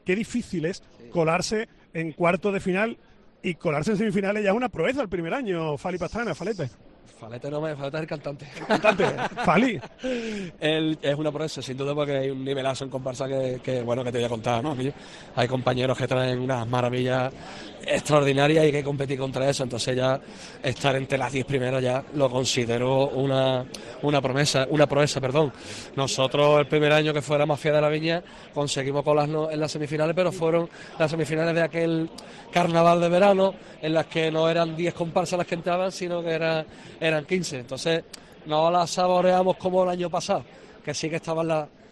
qué difícil es colarse en cuartos de final, y colarse en semifinales ya es una proeza el primer año, Fali Pastrana, Falete. Falete no me falta el cantante. Cantante, Fali. Él es una proeza, sin duda, porque hay un nivelazo en comparsa que bueno, que te voy a contar, ¿no? Hay compañeros que traen unas maravillas extraordinarias y hay que competir contra eso. Entonces ya estar entre las 10 primeras ya lo considero una proeza, perdón. Nosotros el primer año que fue la Mafia de la Viña conseguimos colarnos en las semifinales, pero fueron las semifinales de aquel carnaval de verano en las que no eran 10 comparsas las que entraban, sino que eran 15. Entonces no las saboreamos como el año pasado, que sí que estaban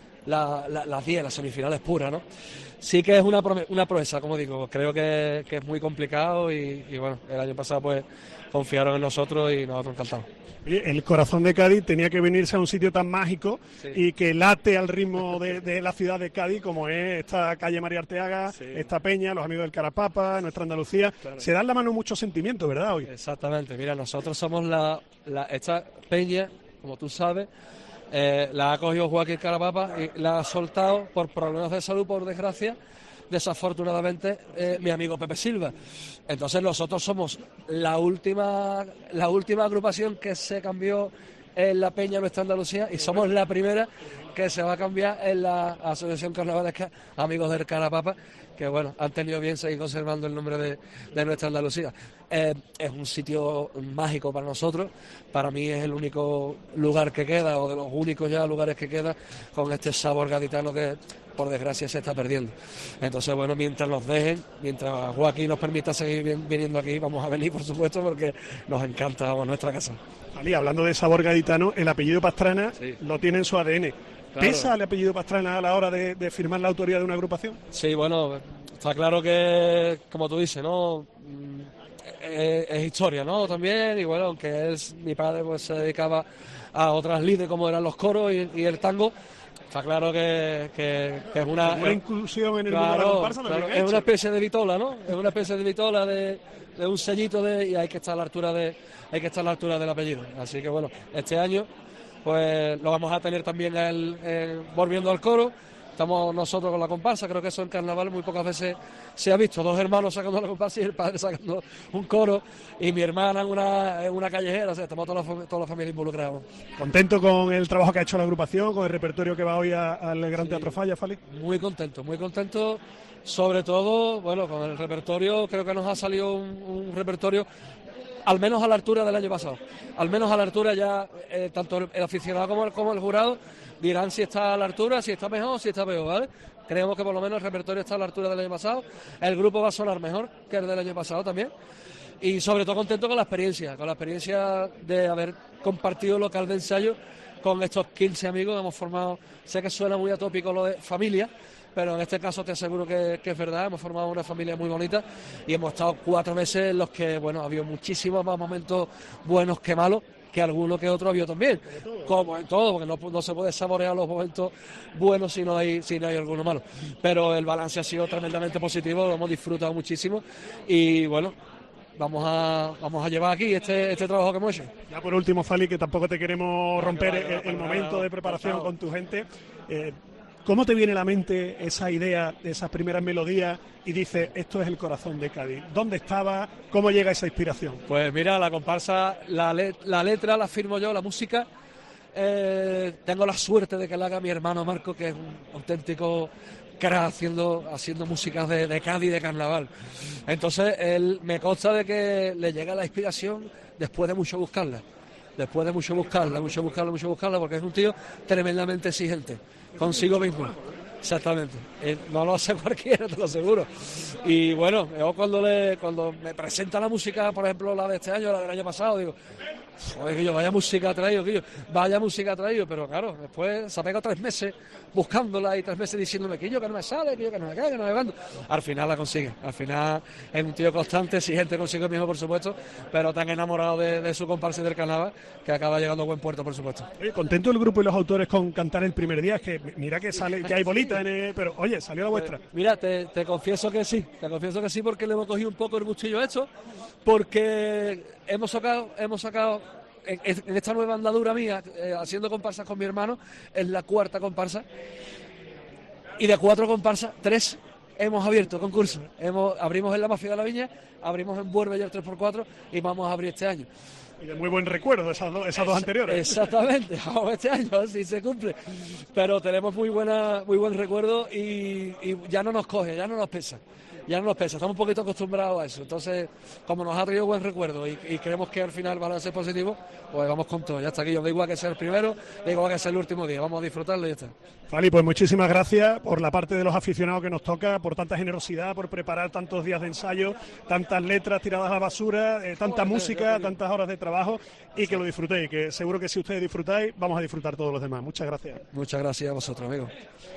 las 10, las semifinales puras, ¿no? Sí que es una proeza, como digo, creo que es muy complicado y bueno, el año pasado pues confiaron en nosotros y nosotros encantados. El corazón de Cádiz tenía que venirse a un sitio tan mágico, sí, y que late al ritmo de la ciudad de Cádiz, como es esta calle María Arteaga, sí, esta peña, los amigos del Carapapa, nuestra Andalucía. Claro. Se dan la mano muchos sentimientos, ¿verdad? Hoy. Exactamente, mira, nosotros somos esta peña, como tú sabes, la ha cogido Joaquín Carapapa y la ha soltado por problemas de salud, por desgracia, desafortunadamente, mi amigo Pepe Silva. Entonces nosotros somos la última agrupación que se cambió en la Peña Nuestra Andalucía y somos la primera que se va a cambiar en la Asociación Carnavalesca Amigos del Carapapa, que bueno, han tenido bien seguir conservando el nombre de Nuestra Andalucía. Es un sitio mágico para nosotros, para mí es el único lugar que queda, o de los únicos ya lugares que queda, con este sabor gaditano que por desgracia se está perdiendo. Entonces bueno, mientras nos dejen, mientras Joaquín nos permita seguir viniendo aquí, vamos a venir por supuesto, porque nos encanta nuestra casa. Ali, hablando de sabor gaditano, el apellido Pastrana, sí, lo tiene en su ADN. Claro. ¿Pesa el apellido Pastrana a la hora de firmar la autoría de una agrupación? Sí, bueno, está claro que, como tú dices, ¿no? Es historia, ¿no? También, y bueno, aunque mi padre pues se dedicaba a otras lides como eran los coros y el tango, está claro que es una inclusión en el mundo de la comparsa, claro, es una especie de vitola, ¿no? Es una especie de vitola de un sellito y hay que estar a la altura del apellido. Así que bueno, este año pues lo vamos a tener también volviendo al coro. Estamos nosotros con la comparsa, creo que eso en carnaval muy pocas veces se ha visto, 2 hermanos sacando la comparsa y el padre sacando un coro y mi hermana en una callejera, o sea, estamos toda la familia involucrada. ¿Contento con el trabajo que ha hecho la agrupación, con el repertorio que va hoy al Gran Teatro Falla, Fali? Muy contento, sobre todo, bueno, con el repertorio, creo que nos ha salido un repertorio al menos a la altura del año pasado, al menos a la altura ya, tanto el aficionado como el jurado dirán si está a la altura, si está mejor, si está peor, ¿vale? Creemos que por lo menos el repertorio está a la altura del año pasado, el grupo va a sonar mejor que el del año pasado también, y sobre todo contento con la experiencia de haber compartido local de ensayo con estos 15 amigos, hemos formado, sé que suena muy atópico lo de familia, pero en este caso te aseguro que es verdad, hemos formado una familia muy bonita y hemos estado 4 meses en los que, bueno, ha habido muchísimos más momentos buenos que malos, que alguno que otro ha habido también, como en todo, porque no se puede saborear los momentos buenos si no hay alguno malo, pero el balance ha sido tremendamente positivo, lo hemos disfrutado muchísimo y bueno, vamos a llevar aquí este trabajo que hemos hecho. Ya por último, Fali, que tampoco te queremos romper el momento de preparación con tu gente, ¿cómo te viene a la mente esa idea de esas primeras melodías y dices, esto es el corazón de Cádiz? ¿Dónde estaba? ¿Cómo llega esa inspiración? Pues mira, la comparsa, la letra la firmo yo, la música, tengo la suerte de que la haga mi hermano Marco, que es un auténtico crack haciendo músicas de Cádiz, de carnaval. Entonces, él me consta de que le llega la inspiración después de mucho buscarla. Después de mucho buscarla, porque es un tío tremendamente exigente consigo mismo. Exactamente. No lo hace cualquiera, te lo aseguro. Y bueno, yo cuando me presenta la música, por ejemplo, la de este año, la del año pasado, digo, joder, que yo, vaya música ha traído, pero claro, después se ha pegado 3 meses buscándola y 3 meses diciéndome que no me sale, que no me cae, que no me mando. Al final la consigue, al final es un tío constante, exigente consigo mismo, por supuesto, pero tan enamorado de su comparsa y del carnaval que acaba llegando a buen puerto, por supuesto. Oye, contento el grupo y los autores con cantar el primer día, es que mira que sale, que hay bolitas pero oye, salió la vuestra. Mira, te confieso que sí, porque le hemos cogido un poco el gustillo hecho, porque hemos sacado en esta nueva andadura mía, haciendo comparsas con mi hermano, es la 4ª comparsa, y de 4 comparsas, 3 hemos abierto concurso. Abrimos en la Mafia de la Viña, abrimos en Buerbe ya el 3x4 y vamos a abrir este año. Y de muy buen recuerdo esas dos anteriores. Exactamente, este año sí se cumple. Pero tenemos muy buen recuerdo y ya no nos coge, ya no nos pesa. Estamos un poquito acostumbrados a eso. Entonces, como nos ha traído buen recuerdo y creemos que al final van a ser positivos, pues vamos con todo. Ya está aquí, os da igual que sea el primero, da igual que sea el último día, vamos a disfrutarlo y ya está. Fali, pues muchísimas gracias por la parte de los aficionados que nos toca, por tanta generosidad, por preparar tantos días de ensayo, tantas letras tiradas a la basura, tanta música, tantas horas de trabajo, y que lo disfrutéis, que seguro que si ustedes disfrutáis, vamos a disfrutar todos los demás. Muchas gracias. Muchas gracias a vosotros, amigos.